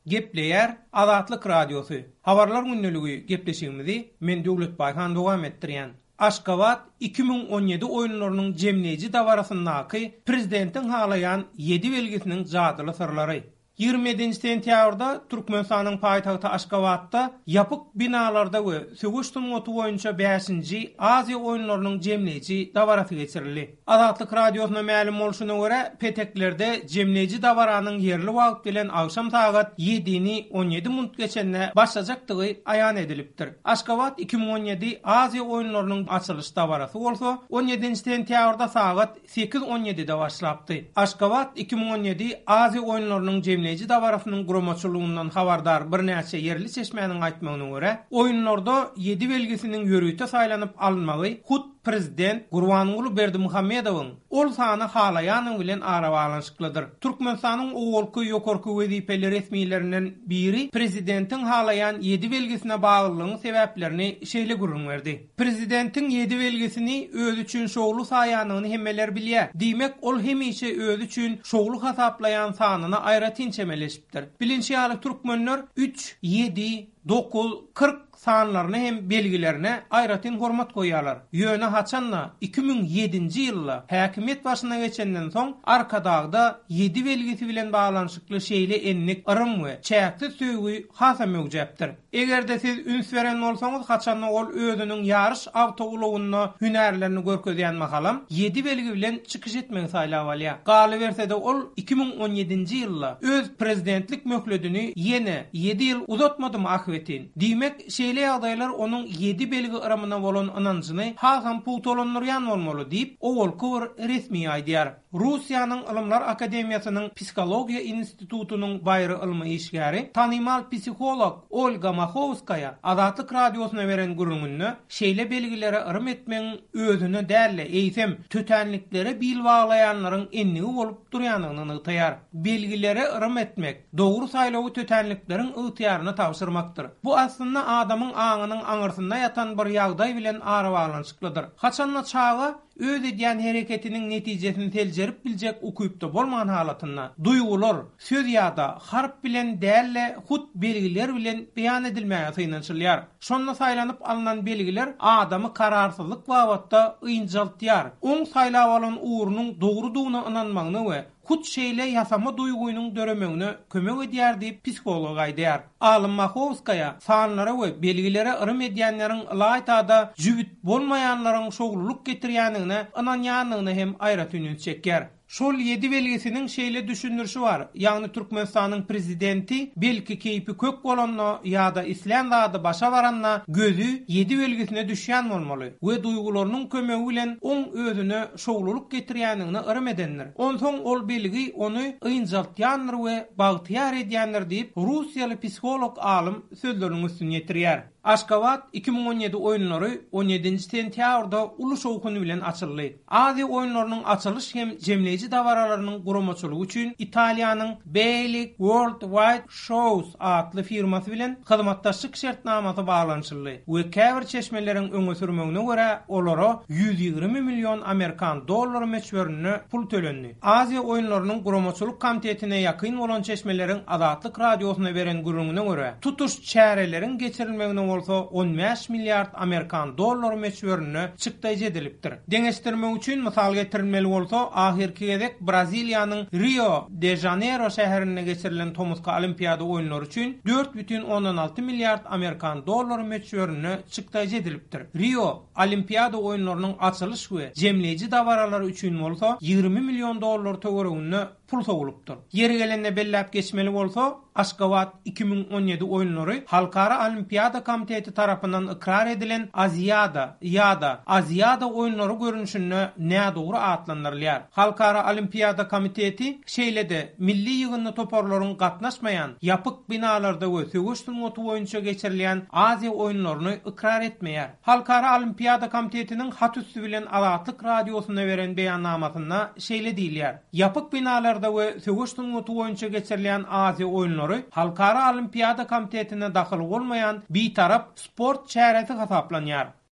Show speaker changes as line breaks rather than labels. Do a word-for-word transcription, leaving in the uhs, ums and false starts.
Gepleyer Azatlyk Radiosu. Habarlar günneligi gepleşigimizi men Döwlet Bayhan dowam etdirýän. Aşgabat iki bin on ýedi oýunlarynyň jemleýiji dabarasyndaky prezidentiň halayan ýedi belgisiniň jadyly sırlary. ýygrimi yedinji sentýabrda Türkmenistanyň paýtagty Aşgabatda ýapyk binalarda we söwüşdüň otu boýunça beşinji Aziýa oýunlarynyň jemleýiji dabarasy geçirildi. Azatlyk Radiosyna ma'lum bolşuna görä peteklerde jemleýiji dabaranyň ýerli wagt bilen agşam saat ýedi on ýedi minut geçende başlajakdygy aýan edilipdir. Aşgabat iki bin on ýedi Aziýa oýunlarynyň açylyş dabarasy bolsa on ýedinji sentýabrda saat sekiz on ýedide başlapdy. Aşgabat iki bin on ýedi Aziýa oýunlarynyň jemleýiji dabarasynyň guramaçylygynyň habardar bir näçe yerli çeşmeniň aýtmagyna görä, oýunlarda ýedi belgisiniň ýörüýte saýlanyp alınmagy hut Prezident Gurbanuly Berdimuhammedowyň ol sany halaýanyň bilen arabalanşyklydyr. Türkmenistanyň owalky ýokarky wezipeli resmiýetlerinden biri prezidentiň halaýan ýedi belgisine baglylygynyň sebäplerini şeýle gurrun berdi. Prezidentiň ýedi belgisini öz üçin şogly saýanyny hemmeler bilýär. Diýmek ol hemişe öz üçin şogly hasaplayan sanyna aýra tinçemeleşipdir. Bilinçli ýaly türkmenler üç, ýedi, dokuz, kırk sanlaryny hem belgilerine aýratyn hormat goýýarlar. Ýöne haçanla iki bin yedinji ýylda häkimet başyna geçenden soň arkadagda ýedi belgisi bilen baglanyşykly şeýle enlik ırym we çäkli söýgü hasa möwjepdir. Egerde siz üns beren bolsaňyz haçanla ol özüniň ýarış awtogulugyny hünärlerini görkezýän makalam ýedi belgi bilen çykyş etmegi saýlap alýar. Galy berse de ol iki bin on ýedinji ýylda öz prezidentlik möhledini ýene ýedi ýyl uzatmadymy ahwetin. Diýmek şeýle ýagdaýlar onuň ýedi belgi ırymyna bolan ynanjyny hasam putolandyrýan bolmaly diýip owal bir resmi aýdýar. Russiýanyň Ilmlar Akademiýasynyň Psikologiýa institutunyň baýry ilmi işgäri tanymal psikolog Olga Machovskaya Azatlyk Radiosyna beren gurrungyny şeýle belgilere ırym etmeň özüne dälle eýsem tötenliklere bil baglaýanlaryň ennigi bolup durýanyny ýytaýar. Belgilere ırym etmek dogry saýlawy tötenlikleriň ýytýaryny tapşyrmakdyr. Bu aslynda adamyň aňynyň aňyrsynda ýatan bir ýagdaý bilen arabalanşyklydyr. Haçanla çağa öz edýän hereketiniň netijesini teljerip biljek ukuyupda bolmagan halatynda duýgular, söz ýa-da harp bilen dälle hut belgiler bilen beýan edilmäge syňlanýar. Şonda saýlanyp alynan belgiler adamy kararsyzlyk wagtda ýynjaltýar. Oň saýlap alan uğrunyň dogrudygyna ynanmagyny we hut şeýle ýasama duýgunyň döremegine kömek edýär diýip psikolog aýdýar. Alim Machovskaya sanlara we belgilere ırym edýänleriň laýtada jübit bolmaýanlaryň şogluluk getirýänine ynanýanyny hem aýra tünün çekýär. Şol ýedi belgisiniň şeýle düşünürşi bar. Ýagny Türkmenistanyň prezidenti belki keýpi kök bolanda ýa-da islam zady başa baranna gözü ýedi belgisine düşýän bolmaly we duýgularynyň kömegi bilen oň özüne şogluluk getirýänini ırym edenler. Onsoň ol belgi ony ýynjaltýandyr we bagtyar edýändir diýip Russiýaly psikolog alim sözleriniň üstüne ýetirýär. Aşgabat iki bin on ýedi oýunlary on ýedinji sentýabrda ulu şowkuny bilen açyldy. Aziýa oýunlarynyň açylyş hem jemleýiji dabaralarynyň guramaçylygy üçin Italiýanyň Bailey World Wide Shows adly firmasy bilen hyzmatdaşlyk şertnamasy baglanyşyldy. We käbir çeşmeleriň öňe sürmegine görä olara yüz ýygrimi million Amerikan dollary meçberini pul tölendi. Aziýa oýunlarynyň guramaçylyk komitetine ýakyn bolan çeşmeleriň Azatlyk Radiosyna beren gurrungyna görä tutuş çäreleriň geçirilmegine bolsa on beş milliard Amerikan dollary meçberini çykdaýjy edilipdir. Deňeşdirmek üçin mysal getirilmeli bolsa ahirki gezek Braziliýanyň Rio de Janeiro şäherine geçirilen Tomuska Olimpiada oýunlary üçin dört бүтүn ondan alty milliard Amerikan dollary meçberini çykdaýjy edilipdir. Rio Olimpiada oýunlarynyň açylyş we jemleýiji dabaralary üçin bolsa ýygrimi million dollar töweregini pul sowulupdyr. Yeri gelende belläp geçmeli bolsa Aşgabat iki bin on ýedi oýunlary Halkara Olimpiada Komiteti tarapyndan ikrar edilen Aziýada ýa-da Aziýada oýunlary görünüşine näme dogry atlandyrylýar. Halkara Olimpiada Komiteti şeýlede milli ýygyny toparlaryň gatnaşmaýan ýapyk binalarda we söwüşdüň otu boýunça geçirilýän Aziýa oýunlaryny ikrar etmeýär. Halkara Olimpiada Komitetiniň hat üstü bilen Azatlyk Radiosyna beren beýannamasynda şeýle diýilýär. Ýapyk binalarda we söwüşdüň otu boýunça geçirilýän Aziýa oýunlary Halkara Olimpiada Komitetine daxil bolmayan bir tarap sport çäresi hasaplanýar.